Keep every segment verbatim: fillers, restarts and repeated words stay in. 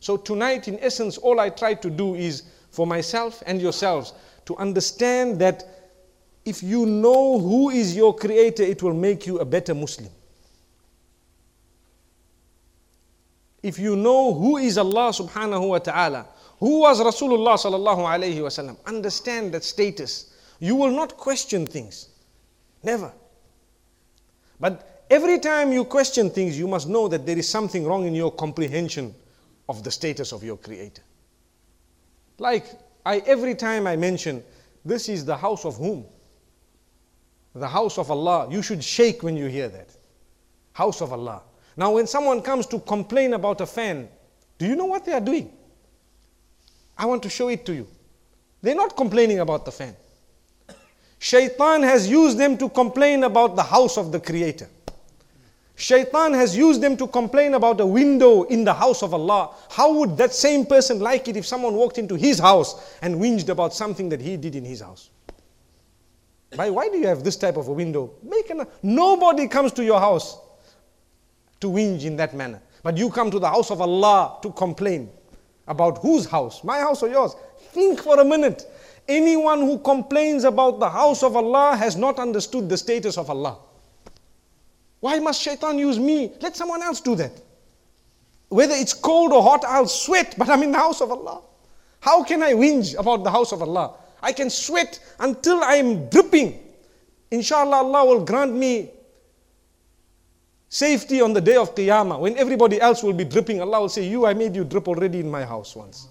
So tonight, in essence, all I try to do is for myself and yourselves to understand that if you know who is your creator, it will make you a better Muslim. If you know who is Allah subhanahu wa ta'ala, who was Rasulullah sallallahu alayhi wa sallam, understand that status. You will not question things. Never. But every time you question things, you must know that there is something wrong in your comprehension of the status of your creator. Like I, every time I mention, this is the house of whom? The house of Allah. You should shake when you hear that. House of Allah. Now when someone comes to complain about a fan, do you know what they are doing? I want to show it to you. They're not complaining about the fan. Shaitan has used them to complain about the house of the Creator. Shaitan has used them to complain about a window in the house of Allah. How would that same person like it if someone walked into his house and whinged about something that he did in his house? Why, why do you have this type of a window? Make an, nobody comes to your house to whinge in that manner. But you come to the house of Allah to complain. About whose house? My house or yours? Think for a minute. Anyone who complains about the house of Allah has not understood the status of Allah. Why must shaitan use me? Let someone else do that. Whether it's cold or hot, I'll sweat, but I'm in the house of Allah. How can I whinge about the house of Allah? I can sweat until I'm dripping. Inshallah, Allah will grant me safety on the day of Qiyamah. When everybody else will be dripping, Allah will say, you, I made you drip already in my house once.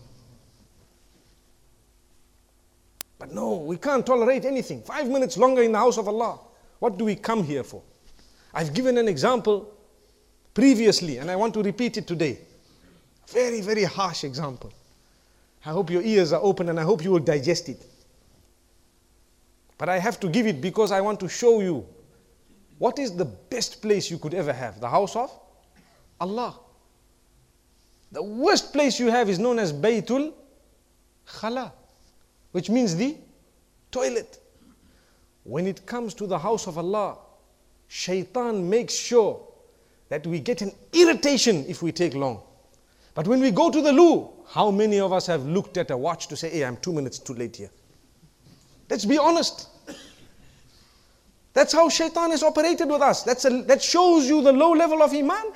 But no, we can't tolerate anything. Five minutes longer in the house of Allah. What do we come here for? I've given an example previously and I want to repeat it today. Very, very harsh example. I hope your ears are open and I hope you will digest it. But I have to give it because I want to show you what is the best place you could ever have? The house of Allah. The worst place you have is known as Baytul Khala, which means the toilet. When it comes to the house of Allah, Shaitan makes sure that we get an irritation if we take long. But when we go to the loo, how many of us have looked at a watch to say, hey, I'm two minutes too late here? Let's be honest. That's how Shaitan has operated with us. That's a, that shows you the low level of Iman.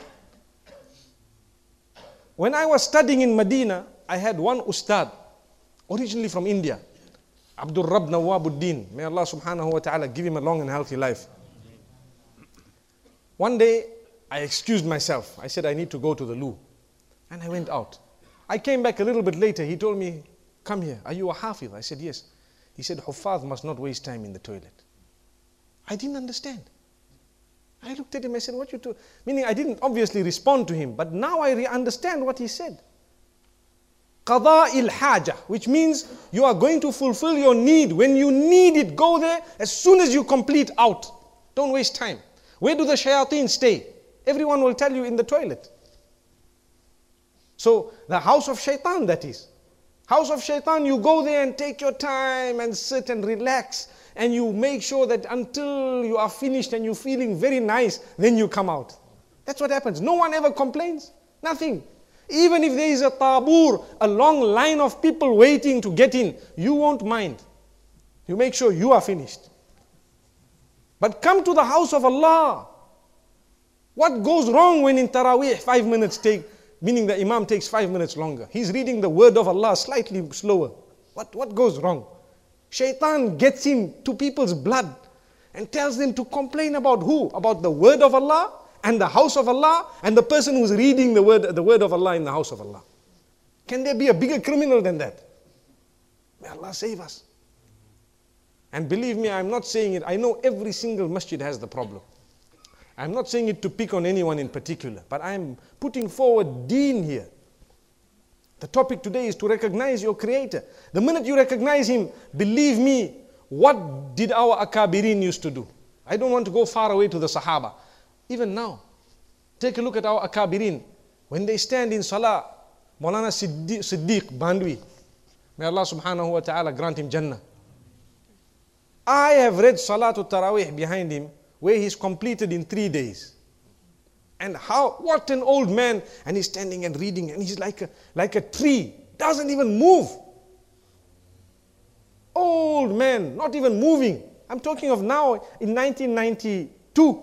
When I was studying in Medina, I had one ustad, originally from India, Abdul Rabb Nawabuddin. May Allah subhanahu wa ta'ala give him a long and healthy life. One day, I excused myself. I said, I need to go to the loo. And I went out. I came back a little bit later. He told me, come here. Are you a hafiz? I said, yes. He said, Huffaz must not waste time in the toilet. I didn't understand. I looked at him, I said, what you do? Meaning I didn't obviously respond to him, but now I understand what he said. Qada il haja, which means you are going to fulfill your need. When you need it, go there. As soon as you complete, out. Don't waste time. Where do the shayateen stay? Everyone will tell you in the toilet. So the house of shaitan, that is. House of shaitan, you go there and take your time and sit and relax. And you make sure that until you are finished and you're feeling very nice, then you come out. That's what happens. No one ever complains. Nothing. Even if there is a tabur, a long line of people waiting to get in, you won't mind. You make sure you are finished. But come to the house of Allah. What goes wrong when in Taraweeh five minutes take, meaning the Imam takes five minutes longer? He's reading the word of Allah slightly slower. What, what goes wrong? Shaitan gets into people's blood and tells them to complain about who? About the word of Allah and the house of Allah and the person who's reading the word, the word of Allah in the house of Allah. Can there be a bigger criminal than that? May Allah save us. And believe me, I'm not saying it. I know every single masjid has the problem. I'm not saying it to pick on anyone in particular, but I'm putting forward deen here. The topic today is to recognize your Creator. The minute you recognize Him, believe me, what did our Akabirin used to do? I don't want to go far away to the Sahaba. Even now, take a look at our Akabirin. When they stand in Salah, Maulana Siddiq, Siddiq Bandwi, may Allah subhanahu wa ta'ala grant him Jannah. I have read Salatul Taraweeh behind him, where he's completed in three days. And how, what an old man. And he's standing and reading, and he's like a, like a tree, doesn't even move. Old man, not even moving. I'm talking of now in nineteen ninety-two.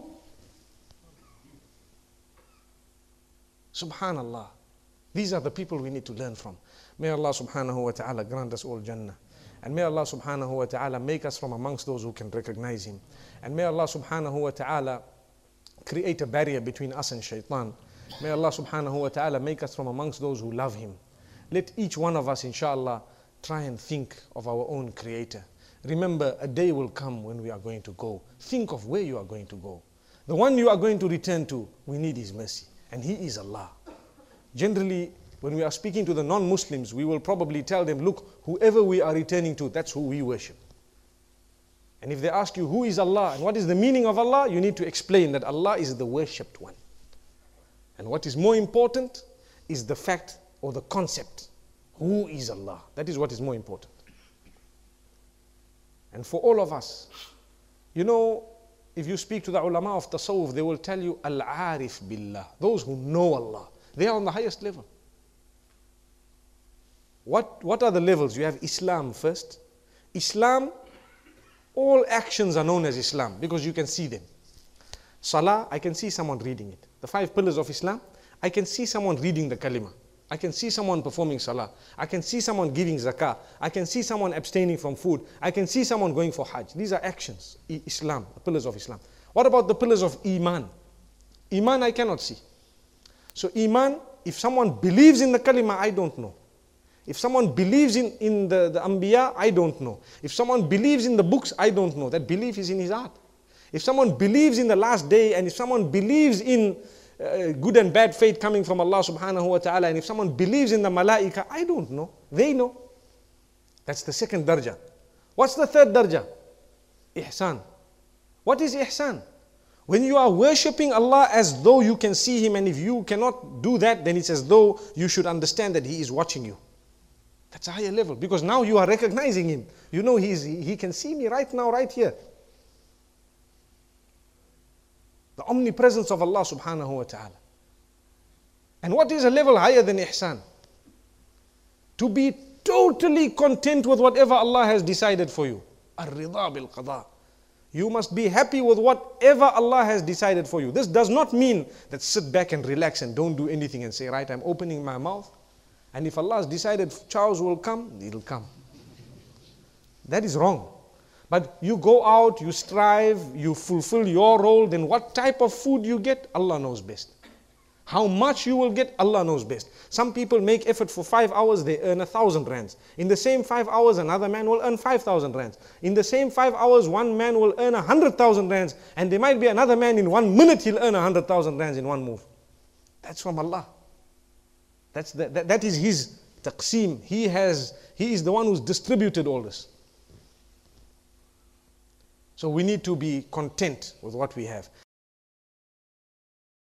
Subhanallah. These are the people we need to learn from. May Allah subhanahu wa ta'ala grant us all Jannah. And may Allah subhanahu wa ta'ala make us from amongst those who can recognize Him. And may Allah subhanahu wa ta'ala create a barrier between us and shaitan. May Allah subhanahu wa ta'ala make us from amongst those who love Him. Let each one of us, inshallah, try and think of our own Creator. Remember, a day will come when we are going to go. Think of where you are going to go. The one you are going to return to, we need His mercy. And He is Allah. Generally, when we are speaking to the non-Muslims, we will probably tell them, look, whoever we are returning to, that's who we worship. And if they ask you, who is Allah and what is the meaning of Allah, you need to explain that Allah is the worshipped one. And what is more important is the fact or the concept. Who is Allah? That is what is more important. And for all of us, you know, if you speak to the ulama of tasawwuf, they will tell you, al-arif billah, those who know Allah. They are on the highest level. What, what are the levels? You have Islam first. Islam, all actions are known as Islam because you can see them. Salah, I can see someone reading it. The five pillars of Islam, I can see someone reading the kalima. I can see someone performing salah. I can see someone giving zakah. I can see someone abstaining from food. I can see someone going for hajj. These are actions. Islam, the pillars of Islam. What about the pillars of Iman? Iman I cannot see. So Iman, if someone believes in the kalima, I don't know. If someone believes in, in the, the Anbiya, I don't know. If someone believes in the books, I don't know. That belief is in his heart. If someone believes in the last day, and if someone believes in uh, good and bad fate coming from Allah subhanahu wa ta'ala, and if someone believes in the malaika, I don't know. They know. That's the second darja. What's the third darja? Ihsan. What is ihsan? When you are worshipping Allah as though you can see Him, and if you cannot do that, then it's as though you should understand that He is watching you. That's a higher level, because now you are recognizing Him. You know he, is, he can see me right now, right here. The omnipresence of Allah subhanahu wa ta'ala. And what is a level higher than ihsan? To be totally content with whatever Allah has decided for you. Ar-rida bil qada. You must be happy with whatever Allah has decided for you. This does not mean that sit back and relax and don't do anything and say, right, I'm opening my mouth. And if Allah has decided Charles will come, he'll come. That is wrong. But you go out, you strive, you fulfill your role, then what type of food you get, Allah knows best. How much you will get, Allah knows best. Some people make effort for five hours, they earn a thousand rands. In the same five hours, another man will earn five thousand rands. In the same five hours, one man will earn a hundred thousand rands. And there might be another man in one minute, he'll earn a hundred thousand rands in one move. That's from Allah. That's the, that, that is His taqseem. He has, He is the one who's distributed all this. So we need to be content with what we have.